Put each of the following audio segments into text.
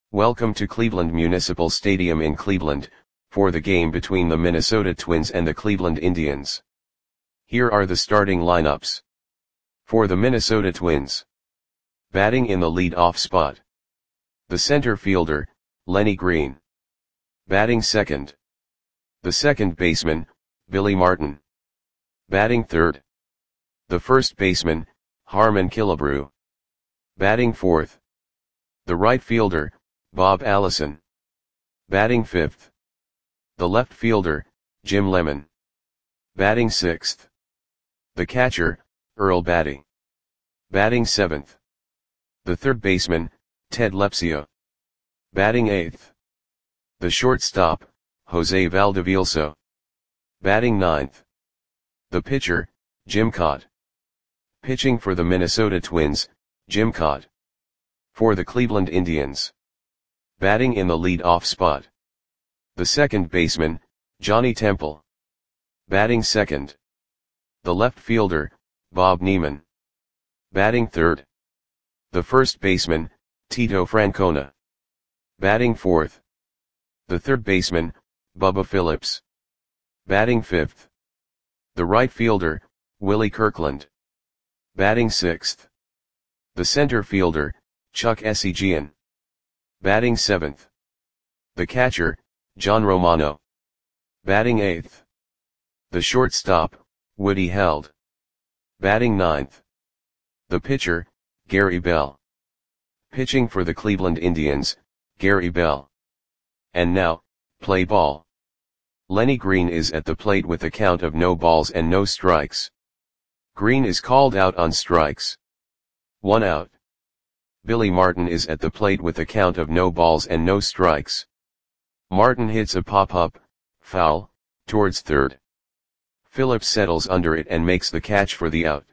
Welcome to Cleveland Municipal Stadium in Cleveland, for the game between the Minnesota Twins and the Cleveland Indians. Here are the starting lineups. For the Minnesota Twins. Batting in the lead-off spot. The center fielder, Lenny Green. Batting second. The second baseman, Billy Martin. Batting third. The first baseman, Harmon Killebrew. Batting fourth. The right fielder, Bob Allison. Batting fifth. The left fielder, Jim Lemon. Batting sixth. The catcher, Earl Batty. Batting seventh. The third baseman, Ted Lepsia. Batting eighth. The shortstop, Jose Valdevilso. Batting ninth. The pitcher, Jim Kaat. Pitching for the Minnesota Twins, Jim Kaat. For the Cleveland Indians. Batting in the lead-off spot. The second baseman, Johnny Temple. Batting second. The left fielder, Bob Neiman. Batting third. The first baseman, Tito Francona. Batting fourth. The third baseman, Bubba Phillips. Batting fifth. The right fielder, Willie Kirkland. Batting sixth. The center fielder, Chuck Esigian. Batting seventh. The catcher, John Romano. Batting eighth. The shortstop, Woody Held. Batting ninth. The pitcher, Gary Bell. Pitching for the Cleveland Indians, Gary Bell. And now, play ball. Lenny Green is at the plate with a count of no balls and no strikes. Green is called out on strikes. 1 out. Billy Martin is at the plate with a count of no balls and no strikes. Martin hits a pop-up, foul, towards third. Phillips settles under it and makes the catch for the out.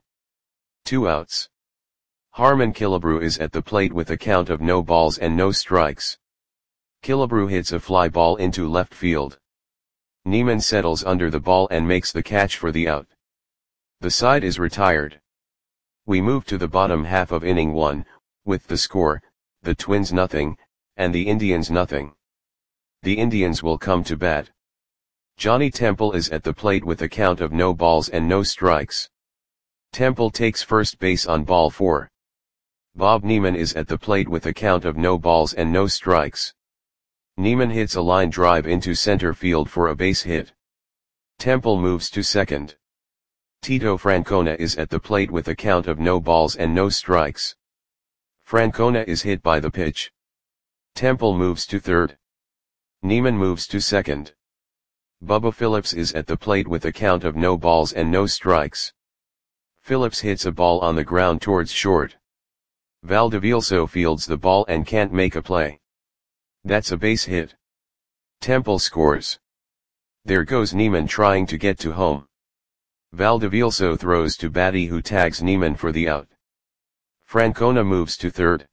2 outs. Harmon Killebrew is at the plate with a count of no balls and no strikes. Killebrew hits a fly ball into left field. Neiman settles under the ball and makes the catch for the out. The side is retired. We move to the bottom half of inning 1, with the score, the Twins nothing, and the Indians nothing. The Indians will come to bat. Johnny Temple is at the plate with a count of no balls and no strikes. Temple takes first base on ball 4. Bob Neiman is at the plate with a count of no balls and no strikes. Neiman hits a line drive into center field for a base hit. Temple moves to second. Tito Francona is at the plate with a count of no balls and no strikes. Francona is hit by the pitch. Temple moves to third. Neiman moves to second. Bubba Phillips is at the plate with a count of no balls and no strikes. Phillips hits a ball on the ground towards short. Valdevilso fields the ball and can't make a play. That's a base hit. Temple scores. There goes Neiman trying to get to home. Valdevilso throws to Batty, who tags Neiman for the out. Francona moves to third.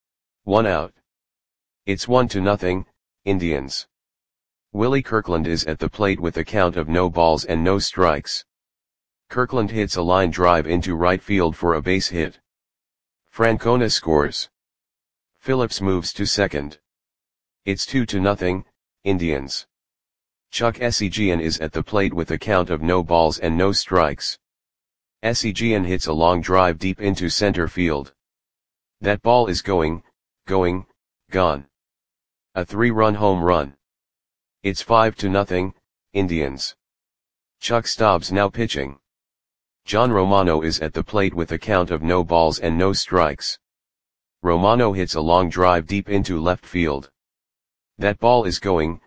1 out. It's 1-0, Indians. Willie Kirkland is at the plate with a count of no balls and no strikes. Kirkland hits a line drive into right field for a base hit. Francona scores. Phillips moves to second. It's 2-0, Indians. Chuck Esigian is at the plate with a count of no balls and no strikes. Esigian hits a long drive deep into center field. That ball is gone. A 3-run home run. It's 5-0, Indians. Chuck Stobbs now pitching. John Romano is at the plate with a count of no balls and no strikes. Romano hits a long drive deep into left field. That ball is gone.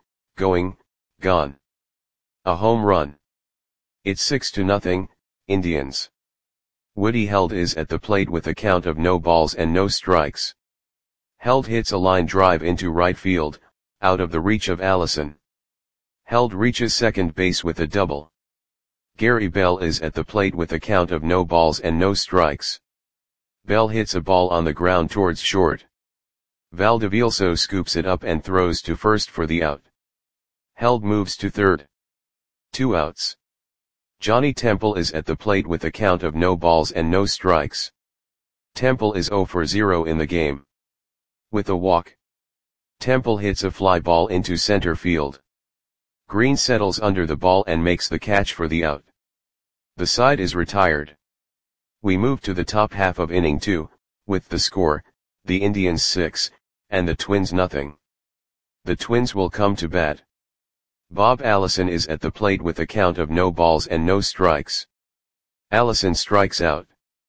A home run. It's 6-0, Indians. Woody Held is at the plate with a count of no balls and no strikes. Held hits a line drive into right field, out of the reach of Allison. Held reaches second base with a double. Gary Bell is at the plate with a count of no balls and no strikes. Bell hits a ball on the ground towards short. Valdevilso scoops it up and throws to first for the out. Held moves to third. 2 outs. Johnny Temple is at the plate with a count of no balls and no strikes. Temple is 0 for 0 in the game. With a walk. Temple hits a fly ball into center field. Green settles under the ball and makes the catch for the out. The side is retired. We move to the top half of inning 2, with the score, the Indians 6, and the Twins nothing. The Twins will come to bat. Bob Allison is at the plate with a count of no balls and no strikes. Allison strikes out.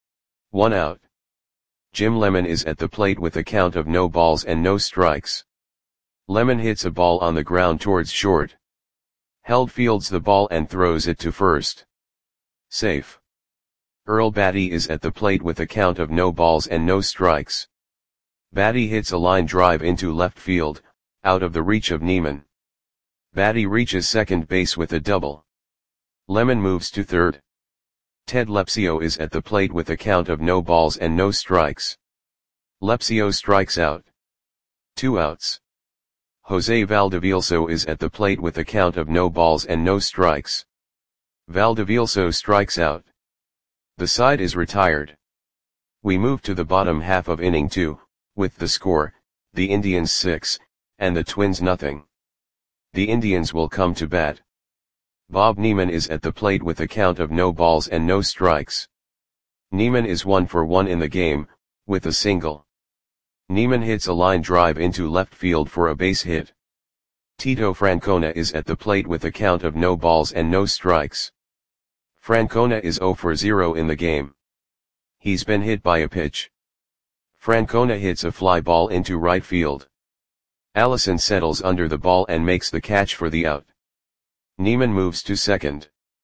1 out. Jim Lemon is at the plate with a count of no balls and no strikes. Lemon hits a ball on the ground towards short. Held fields the ball and throws it to first. Safe. Earl Batty is at the plate with a count of no balls and no strikes. Batty hits a line drive into left field, out of the reach of Neiman. Batty reaches second base with a double. Lemon moves to third. Ted Lepsio is at the plate with a count of no balls and no strikes. Lepsio strikes out. 2 outs. Jose Valdevilso is at the plate with a count of no balls and no strikes. Valdevilso strikes out. The side is retired. We move to the bottom half of inning 2, with the score, the Indians 6, and the Twins nothing. The Indians will come to bat. Bob Neiman is at the plate with a count of no balls and no strikes. Neiman is 1 for 1 in the game, with a single. Neiman hits a line drive into left field for a base hit. Tito Francona is at the plate with a count of no balls and no strikes. Francona is 0 for 0 in the game. He's been hit by a pitch. Francona hits a fly ball into right field. Allison settles under the ball and makes the catch for the out. Neiman moves to second.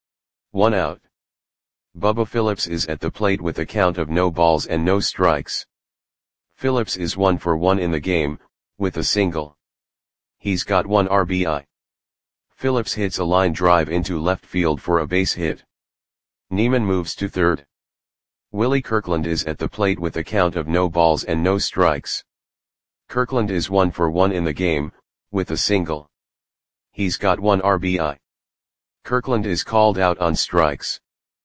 1 out. Bubba Phillips is at the plate with a count of no balls and no strikes. Phillips is 1 for 1 in the game, with a single. He's got 1 RBI. Phillips hits a line drive into left field for a base hit. Neiman moves to third. Willie Kirkland is at the plate with a count of no balls and no strikes. Kirkland is 1 for 1 in the game, with a single. He's got 1 RBI. Kirkland is called out on strikes.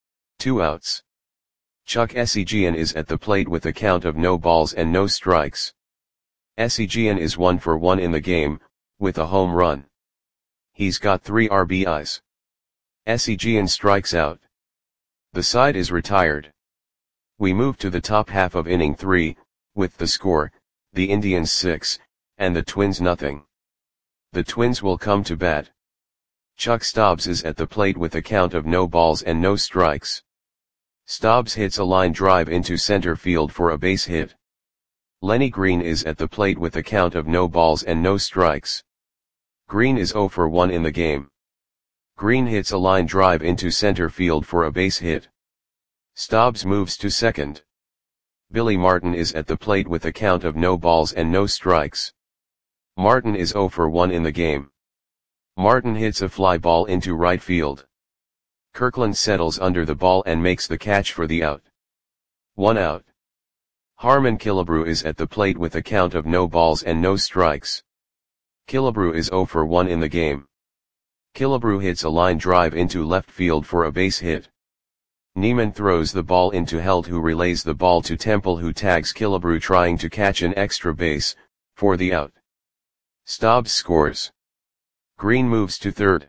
2 outs. Chuck Esigian is at the plate with a count of no balls and no strikes. Esigian is 1 for 1 in the game, with a home run. He's got 3 RBIs. Esigian strikes out. The side is retired. We move to the top half of inning 3, with the score, the Indians 6, and the Twins nothing. The Twins will come to bat. Chuck Stobbs is at the plate with a count of no balls and no strikes. Stobbs hits a line drive into center field for a base hit. Lenny Green is at the plate with a count of no balls and no strikes. Green is 0 for 1 in the game. Green hits a line drive into center field for a base hit. Stobbs moves to second. Billy Martin is at the plate with a count of no balls and no strikes. Martin is 0 for 1 in the game. Martin hits a fly ball into right field. Kirkland settles under the ball and makes the catch for the out. 1 out. Harmon Killebrew is at the plate with a count of no balls and no strikes. Killebrew is 0 for 1 in the game. Killebrew hits a line drive into left field for a base hit. Neiman throws the ball into Held, who relays the ball to Temple, who tags Killebrew trying to catch an extra base, for the out. Stobbs scores. Green moves to third.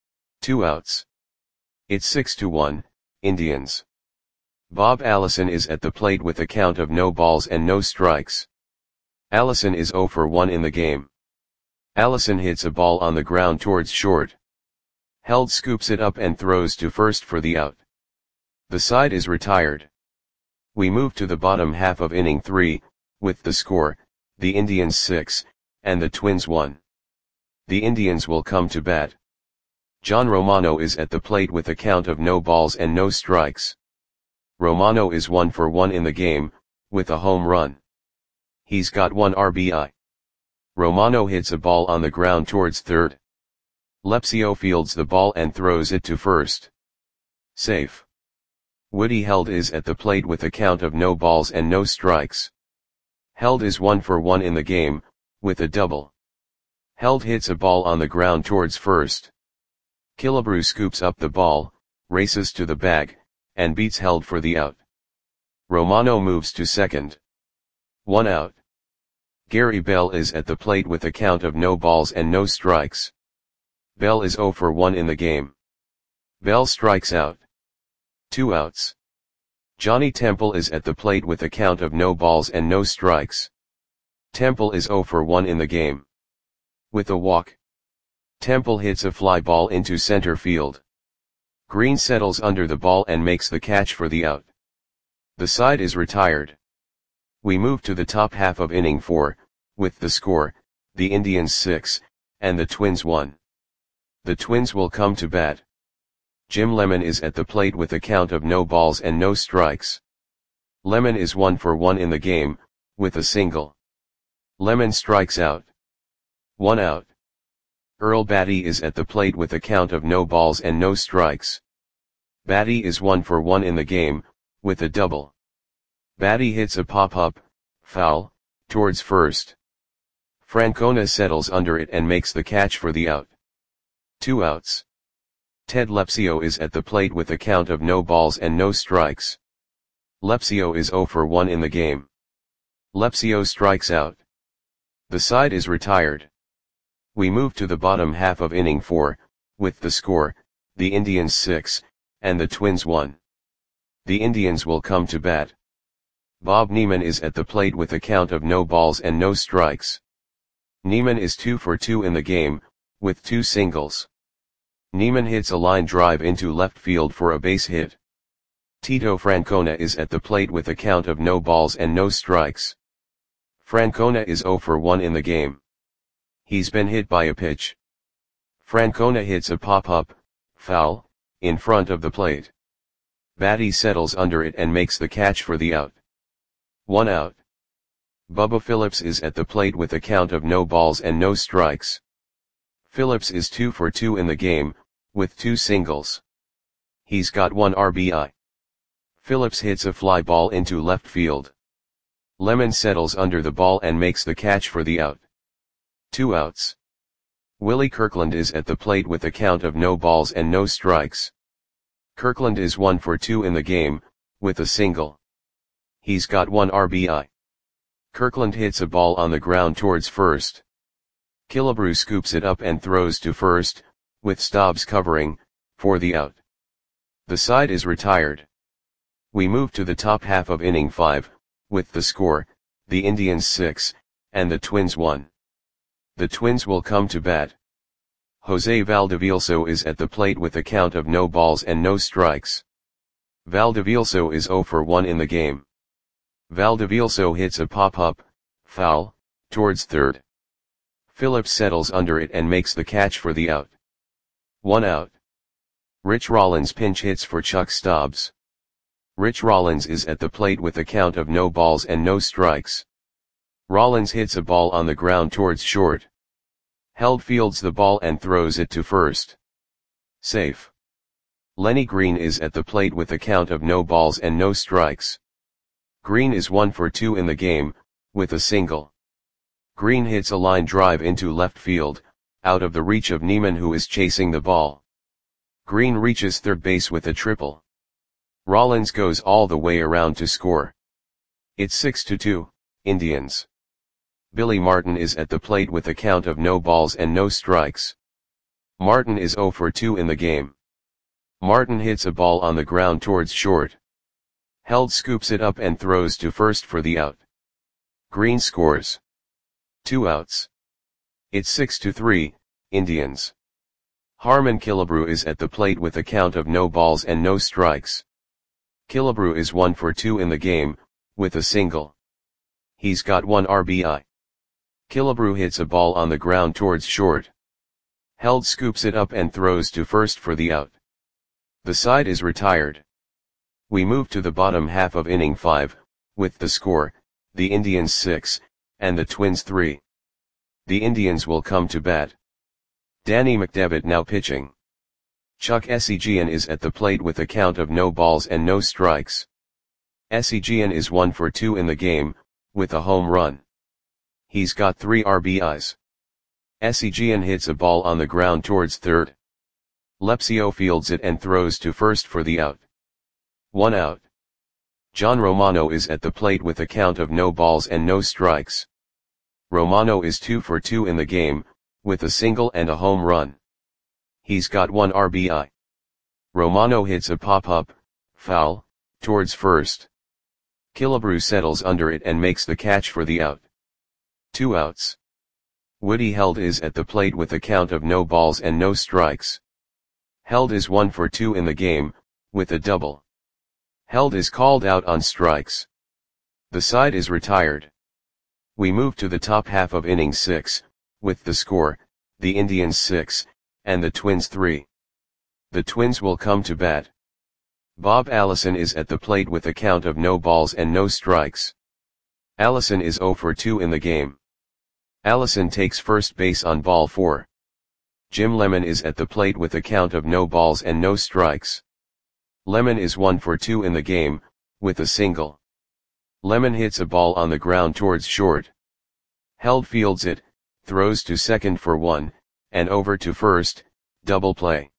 2 outs. It's 6-1, Indians. Bob Allison is at the plate with a count of no balls and no strikes. Allison is 0 for 1 in the game. Allison hits a ball on the ground towards short. Held scoops it up and throws to first for the out. The side is retired. We move to the bottom half of inning 3, with the score, the Indians 6, and the Twins 1. The Indians will come to bat. John Romano is at the plate with a count of no balls and no strikes. Romano is 1 for 1 in the game, with a home run. He's got 1 RBI. Romano hits a ball on the ground towards third. Lepsio fields the ball and throws it to first. Safe. Woody Held is at the plate with a count of no balls and no strikes. Held is 1 for 1 in the game, with a double. Held hits a ball on the ground towards first. Killebrew scoops up the ball, races to the bag, and beats Held for the out. Romano moves to second. 1 out. Gary Bell is at the plate with a count of no balls and no strikes. Bell is 0 for 1 in the game. Bell strikes out. 2 outs. Johnny Temple is at the plate with a count of no balls and no strikes. Temple is 0 for 1 in the game. With a walk. Temple hits a fly ball into center field. Green settles under the ball and makes the catch for the out. The side is retired. We move to the top half of inning 4, with the score, the Indians 6, and the Twins 1. The Twins will come to bat. Jim Lemon is at the plate with a count of no balls and no strikes. Lemon is 1 for 1 in the game, with a single. Lemon strikes out. 1 out. Earl Batty is at the plate with a count of no balls and no strikes. Batty is 1 for 1 in the game, with a double. Batty hits a pop-up, foul, towards first. Francona settles under it and makes the catch for the out. 2 outs. Ted Lepsio is at the plate with a count of no balls and no strikes. Lepsio is 0 for 1 in the game. Lepsio strikes out. The side is retired. We move to the bottom half of inning 4, with the score, the Indians 6, and the Twins 1. The Indians will come to bat. Bob Neiman is at the plate with a count of no balls and no strikes. Neiman is 2 for 2 in the game, with 2 singles. Neiman hits a line drive into left field for a base hit. Tito Francona is at the plate with a count of no balls and no strikes. Francona is 0 for 1 in the game. He's been hit by a pitch. Francona hits a pop-up, foul, in front of the plate. Batty settles under it and makes the catch for the out. 1 out. Bubba Phillips is at the plate with a count of no balls and no strikes. Phillips is 2 for 2 in the game, with 2 singles. He's got 1 RBI. Phillips hits a fly ball into left field. Lemon settles under the ball and makes the catch for the out. 2 outs. Willie Kirkland is at the plate with a count of no balls and no strikes. Kirkland is 1 for 2 in the game, with a single. He's got 1 RBI. Kirkland hits a ball on the ground towards first. Killebrew scoops it up and throws to first, with Stobbs covering, for the out. The side is retired. We move to the top half of inning 5, with the score, the Indians 6, and the Twins 1. The Twins will come to bat. Jose Valdevielso is at the plate with a count of no balls and no strikes. Valdevielso is 0 for 1 in the game. Valdevielso hits a pop-up, foul, towards third. Phillips settles under it and makes the catch for the out. 1 out. Rich Rollins pinch hits for Chuck Stobbs. Rich Rollins is at the plate with a count of no balls and no strikes. Rollins hits a ball on the ground towards short. Held fields the ball and throws it to first. Safe. Lenny Green is at the plate with a count of no balls and no strikes. Green is 1 for 2 in the game, with a single. Green hits a line drive into left field, out of the reach of Neiman, who is chasing the ball. Green reaches third base with a triple. Rollins goes all the way around to score. It's 6-2, Indians. Billy Martin is at the plate with a count of no balls and no strikes. Martin is 0 for 2 in the game. Martin hits a ball on the ground towards short. Held scoops it up and throws to first for the out. Green scores. 2 outs. It's 6-3, Indians. Harmon Killebrew is at the plate with a count of no balls and no strikes. Killebrew is 1 for 2 in the game, with a single. He's got 1 RBI. Killebrew hits a ball on the ground towards short. Held scoops it up and throws to first for the out. The side is retired. We move to the bottom half of inning 5, with the score, the Indians 6, and the Twins 3. The Indians will come to bat. Danny McDevitt now pitching. Chuck Esigian is at the plate with a count of no balls and no strikes. Esigian is 1 for 2 in the game, with a home run. He's got 3 RBIs. Esigian hits a ball on the ground towards third. Lepsio fields it and throws to first for the out. 1 out. John Romano is at the plate with a count of no balls and no strikes. Romano is 2 for 2 in the game, with a single and a home run. He's got 1 RBI. Romano hits a pop-up, foul, towards first. Killebrew settles under it and makes the catch for the out. 2 outs. Woody Held is at the plate with a count of no balls and no strikes. Held is 1 for 2 in the game, with a double. Held is called out on strikes. The side is retired. We move to the top half of inning 6, with the score, the Indians 6, and the Twins 3. The Twins will come to bat. Bob Allison is at the plate with a count of no balls and no strikes. Allison is 0 for 2 in the game. Allison takes first base on ball 4. Jim Lemon is at the plate with a count of no balls and no strikes. Lemon is 1 for 2 in the game, with a single. Lemon hits a ball on the ground towards short. Held fields it, throws to second for 1, and over to first, double play.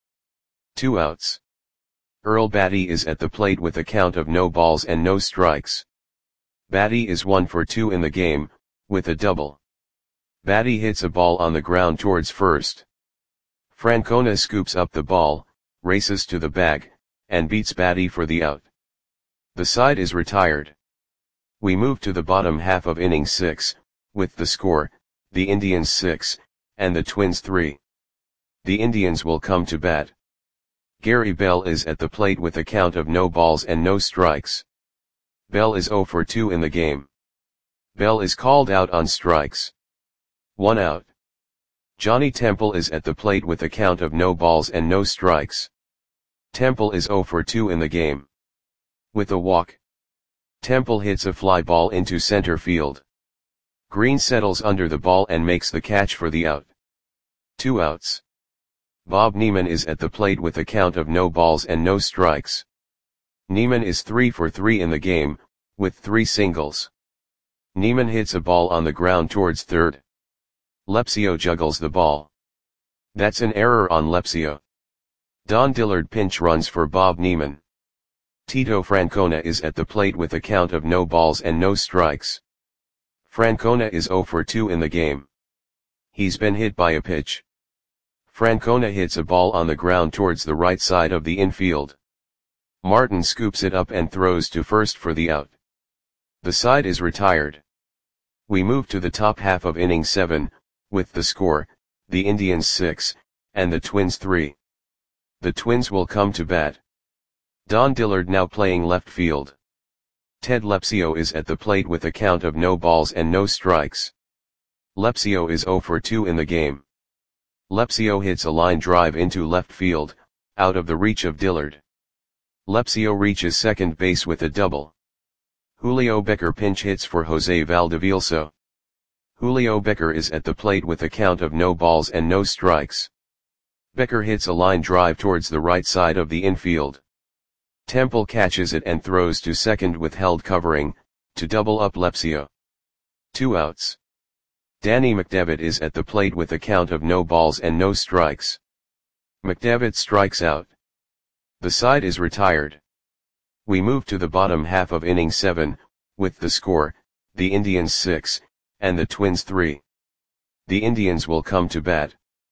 2 outs. Earl Batty is at the plate with a count of no balls and no strikes. Batty is 1 for 2 in the game, with a double. Batty hits a ball on the ground towards first. Francona scoops up the ball, races to the bag, and beats Batty for the out. The side is retired. We move to the bottom half of inning 6, with the score, the Indians 6, and the Twins 3. The Indians will come to bat. Gary Bell is at the plate with a count of no balls and no strikes. Bell is 0 for 2 in the game. Bell is called out on strikes. 1 out. Johnny Temple is at the plate with a count of no balls and no strikes. Temple is 0 for 2 in the game. With a walk. Temple hits a fly ball into center field. Green settles under the ball and makes the catch for the out. 2 outs. Bob Neiman is at the plate with a count of no balls and no strikes. Neiman is 3 for 3 in the game, with 3 singles. Neiman hits a ball on the ground towards third. Lepsio juggles the ball. That's an error on Lepsio. Don Dillard pinch runs for Bob Neiman. Tito Francona is at the plate with a count of no balls and no strikes. Francona is 0 for 2 in the game. He's been hit by a pitch. Francona hits a ball on the ground towards the right side of the infield. Martin scoops it up and throws to first for the out. The side is retired. We move to the top half of inning 7, with the score, the Indians 6, and the Twins 3. The Twins will come to bat. Don Dillard now playing left field. Ted Lepsio is at the plate with a count of no balls and no strikes. Lepsio is 0 for 2 in the game. Lepsio hits a line drive into left field, out of the reach of Dillard. Lepsio reaches second base with a double. Julio Becker pinch hits for Jose Valdevilso. Julio Becker is at the plate with a count of no balls and no strikes. Becker hits a line drive towards the right side of the infield. Temple catches it and throws to second with Held covering, to double up Lepsio. 2 outs. Danny McDevitt is at the plate with a count of no balls and no strikes. McDevitt strikes out. The side is retired. We move to the bottom half of inning 7, with the score, the Indians 6, and the Twins 3. The Indians will come to bat.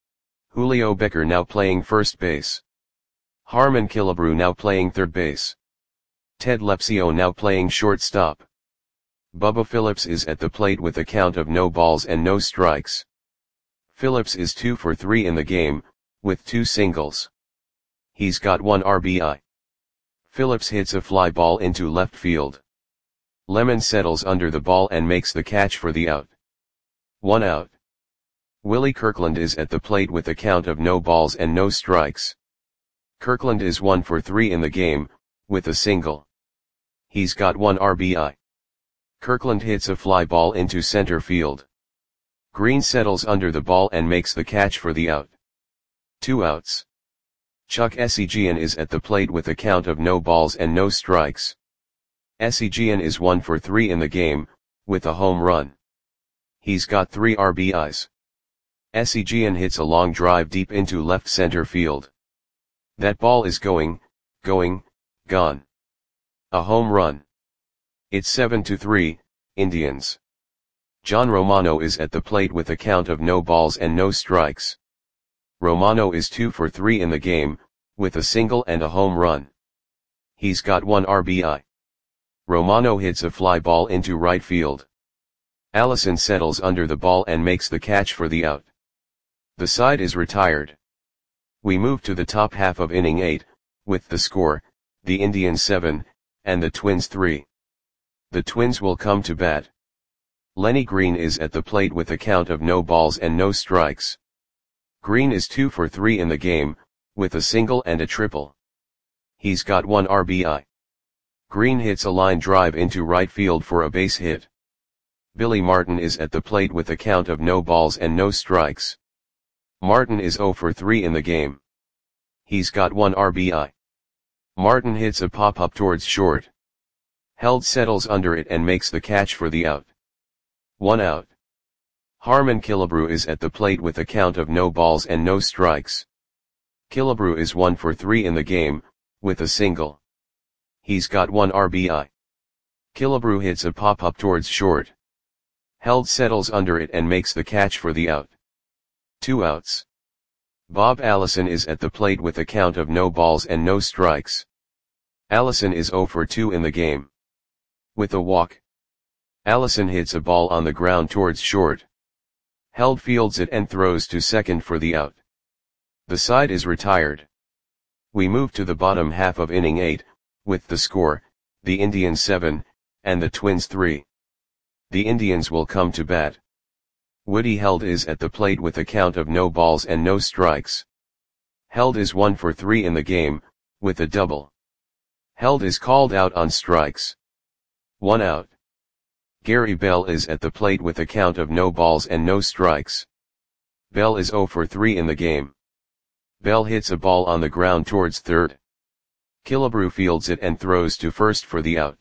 Julio Becker now playing first base. Harmon Killebrew now playing third base. Ted Lepsio now playing shortstop. Bubba Phillips is at the plate with a count of no balls and no strikes. Phillips is 2 for 3 in the game, with 2 singles. He's got 1 RBI. Phillips hits a fly ball into left field. Lemon settles under the ball and makes the catch for the out. 1 out. Willie Kirkland is at the plate with a count of no balls and no strikes. Kirkland is 1 for 3 in the game, with a single. He's got 1 RBI. Kirkland hits a fly ball into center field. Green settles under the ball and makes the catch for the out. 2 outs. Chuck Esigian is at the plate with a count of no balls and no strikes. Esigian is 1 for 3 in the game, with a home run. He's got 3 RBIs. Esigian hits a long drive deep into left center field. That ball is gone. A home run. It's 7-3, Indians. John Romano is at the plate with a count of no balls and no strikes. Romano is 2 for 3 in the game, with a single and a home run. He's got 1 RBI. Romano hits a fly ball into right field. Allison settles under the ball and makes the catch for the out. The side is retired. We move to the top half of inning 8, with the score, the Indians 7, and the Twins 3. The Twins will come to bat. Lenny Green is at the plate with a count of no balls and no strikes. Green is 2 for 3 in the game, with a single and a triple. He's got 1 RBI. Green hits a line drive into right field for a base hit. Billy Martin is at the plate with a count of no balls and no strikes. Martin is 0 for 3 in the game. He's got 1 RBI. Martin hits a pop-up towards short. Held settles under it and makes the catch for the out. 1 out. Harmon Killebrew is at the plate with a count of no balls and no strikes. Killebrew is 1 for 3 in the game, with a single. He's got 1 RBI. Killebrew hits a pop-up towards short. Held settles under it and makes the catch for the out. 2 outs. Bob Allison is at the plate with a count of no balls and no strikes. Allison is 0 for 2 in the game. With a walk. Allison hits a ball on the ground towards short. Held fields it and throws to second for the out. The side is retired. We move to the bottom half of inning 8, with the score, the Indians 7, and the Twins 3. The Indians will come to bat. Woody Held is at the plate with a count of no balls and no strikes. Held is 1 for 3 in the game, with a double. Held is called out on strikes. 1 out. Gary Bell is at the plate with a count of no balls and no strikes. Bell is 0 for 3 in the game. Bell hits a ball on the ground towards third. Killebrew fields it and throws to first for the out.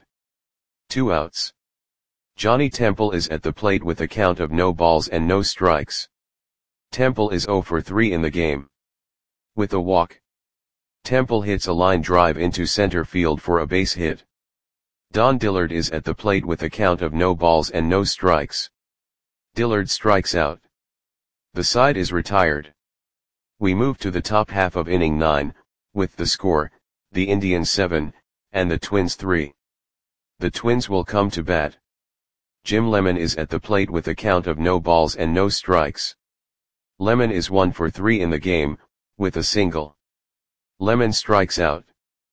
2 outs. Johnny Temple is at the plate with a count of no balls and no strikes. Temple is 0 for 3 in the game. With a walk. Temple hits a line drive into center field for a base hit. Don Dillard is at the plate with a count of no balls and no strikes. Dillard strikes out. The side is retired. We move to the top half of inning 9, with the score, the Indians 7, and the Twins 3. The Twins will come to bat. Jim Lemon is at the plate with a count of no balls and no strikes. Lemon is 1 for 3 in the game, with a single. Lemon strikes out.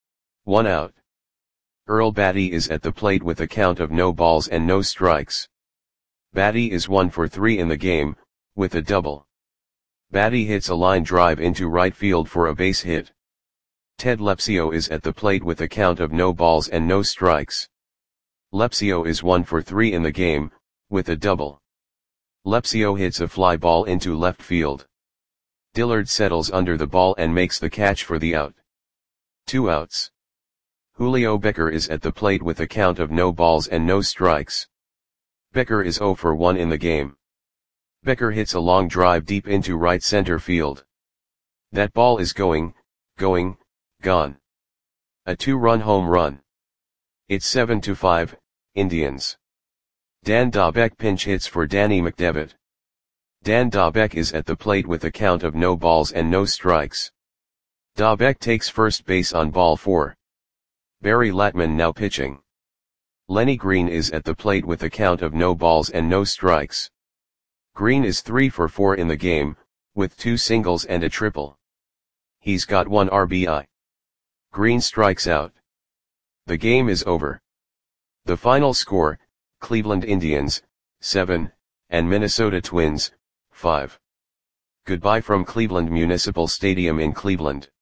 1 out. Earl Batty is at the plate with a count of no balls and no strikes. Batty is 1 for 3 in the game, with a double. Batty hits a line drive into right field for a base hit. Ted Lepsio is at the plate with a count of no balls and no strikes. Lepsio is 1 for 3 in the game, with a double. Lepsio hits a fly ball into left field. Dillard settles under the ball and makes the catch for the out. 2 outs. Julio Becker is at the plate with a count of no balls and no strikes. Becker is 0 for 1 in the game. Becker hits a long drive deep into right center field. That ball is gone. A 2-run home run. It's 7-5, Indians. Dan Dabeck pinch hits for Danny McDevitt. Dan Dabeck is at the plate with a count of no balls and no strikes. Dabeck takes first base on ball 4. Barry Latman now pitching. Lenny Green is at the plate with a count of no balls and no strikes. Green is 3 for 4 in the game, with 2 singles and a triple. He's got 1 RBI. Green strikes out. The game is over. The final score, Cleveland Indians, 7, and Minnesota Twins, 5. Goodbye from Cleveland Municipal Stadium in Cleveland.